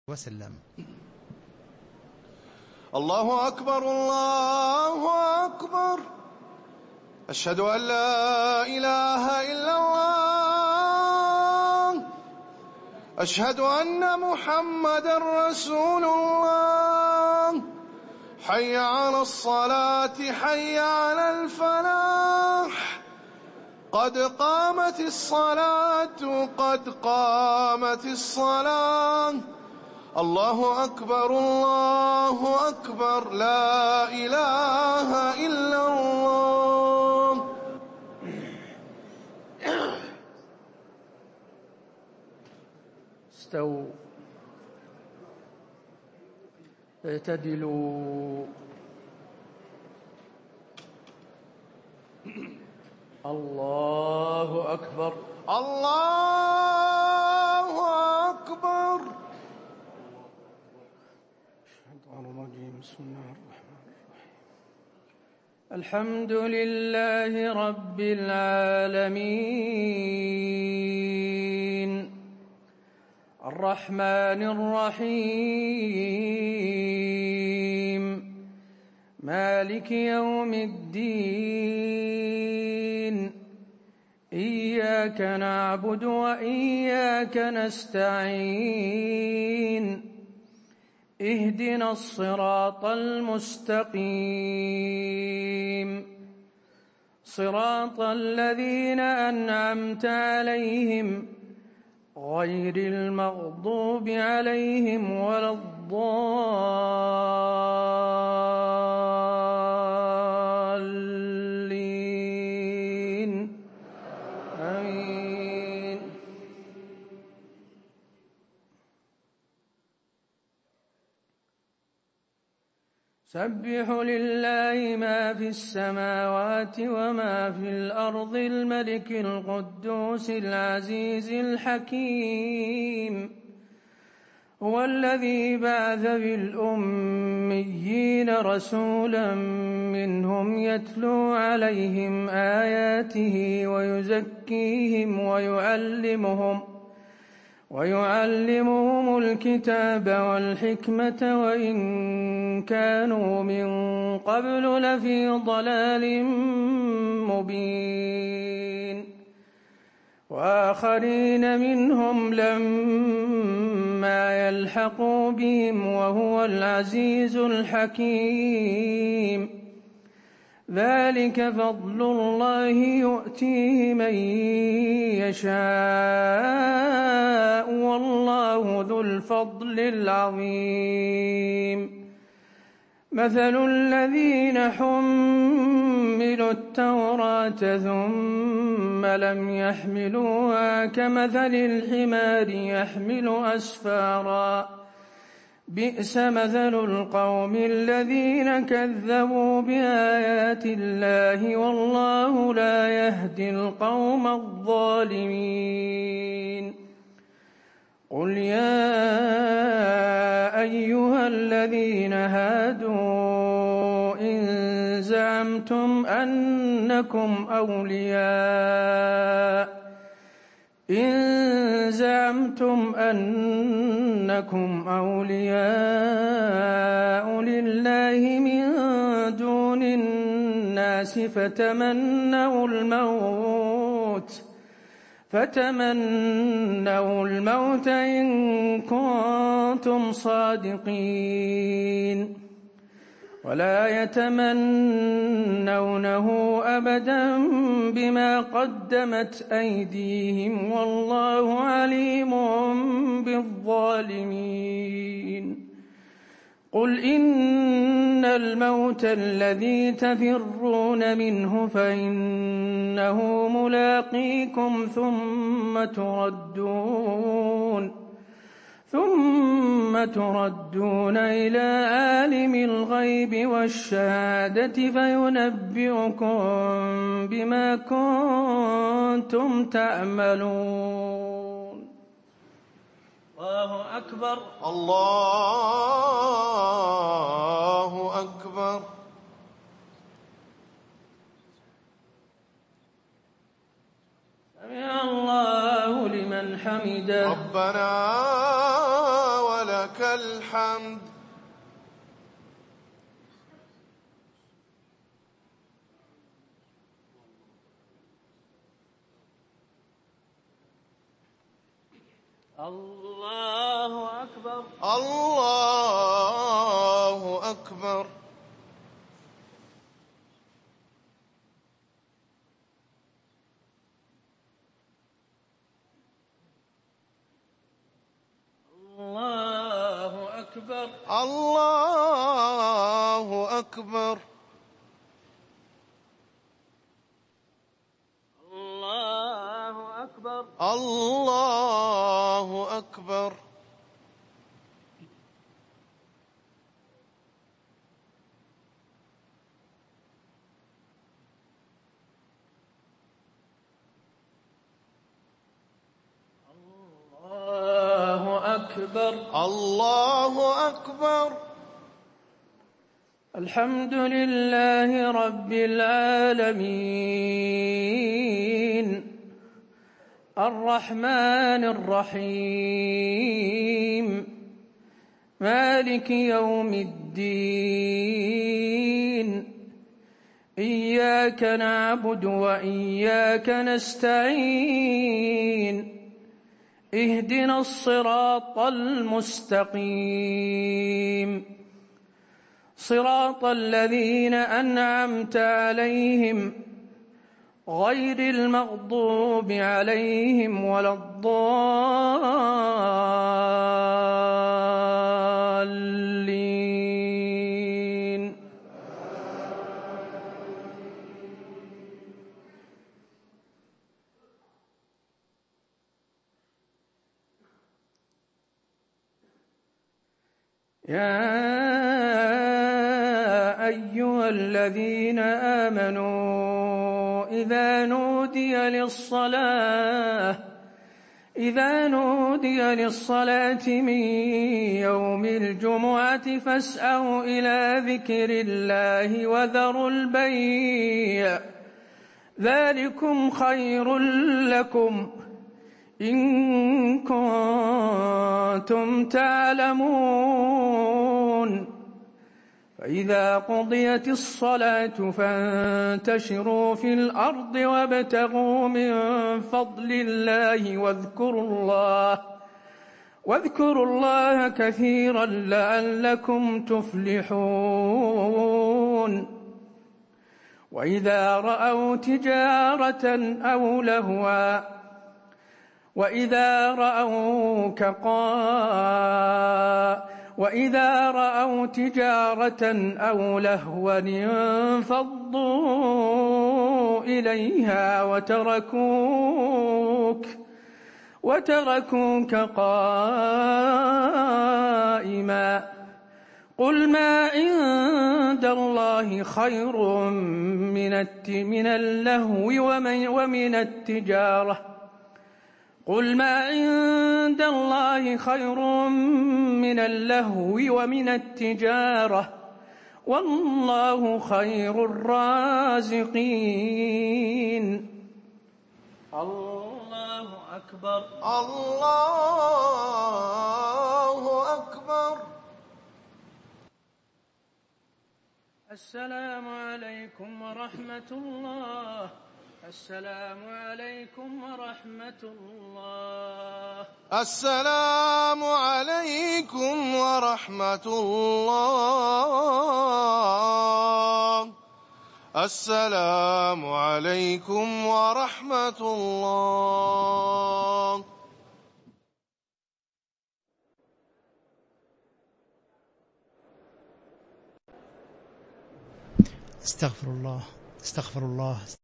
وسلم. الله أكبر الله أكبر، أشهد أن لا إله إلا الله، أشهد أن محمدا رسول الله. حي على الصلاة حي على الفلاح، قد قامت الصلاة قد قامت الصلاة. الله أكبر الله أكبر، لا إله إلا الله. استووا اعتدلوا. الله أكبر الله أكبر. بسم الله الرحمن الرحيم. الحمد لله رب العالمين، الرحمن الرحيم، مالك يوم الدين. إياك نعبد وإياك نستعين، اهدنا الصراط المستقيم، صراط الذين أنعمت عليهم غير المغضوب عليهم ولا الضالين. آمين. سبح لله ما في السماوات وما في الأرض، الملك القدوس العزيز الحكيم. هو الذي بعث في الأميين رسولا منهم يتلو عليهم آياته ويزكيهم ويعلمهم الكتاب والحكمة وإن كانوا من قبل لفي ضلال مبين. وآخرين منهم لما يلحقوا بهم وهو العزيز الحكيم. ذلك فضل الله يؤتيه من يشاء والله ذو الفضل العظيم. مثل الذين حملوا التوراة ثم لم يحملوها كمثل الحمار يحمل أسفارا، بئس مثل القوم الذين كذبوا بآيات الله والله لا يهدي القوم الظالمين. قل يا أيها الذين هادوا إن زعمتم أنكم أولياء لله من دون الناس فتمنوا الموت إن كنتم صادقين، ولا يتمنونه أبدا بما قدمت أيديهم والله عليم بالظالمين. قل إن الموت الذي تفرون منه فإنه ملاقيكم ثم تردون إلى عالم الغيب والشهادة فينبئكم بما كنتم تعملون. الله أكبر الله أكبر. سمع الله لمن حمده. ربنا ولك ولك الحمد. الله أكبر. الله أكبر. الله أكبر. الله أكبر. الله أكبر. الله أكبر. الله أكبر. الله أكبر. الحمد لله رب العالمين الرحمن الرحيم مالك يوم الدين إياك نعبد وإياك نستعين اهدنا الصراط المستقيم صراط الذين أنعمت عليهم غير المغضوب عليهم ولا الضالين. يا أيها الذين آمنوا إذا نودي للصلاة من يوم الجمعة فاسعوا إلى ذكر الله وذروا البيع ذلكم خير لكم إن كنتم تعلمون. فإذا قضيت الصلاة فانتشروا في الأرض وابتغوا من فضل الله واذكروا الله كثيرا لعلكم تفلحون. وإذا رأوا تجارة أو لهوا وإذا رأوا تجارة أو لهوا انفضوا إليها وتركوك قائما. قل ما عند الله خير من اللهو ومن التجارة قل ما عند الله خير من اللهو ومن التجارة والله خير الرازقين. الله أكبر. الله أكبر. السلام عليكم ورحمة الله. السلام عليكم ورحمة الله. السلام عليكم ورحمة الله. السلام عليكم ورحمة الله. استغفر الله.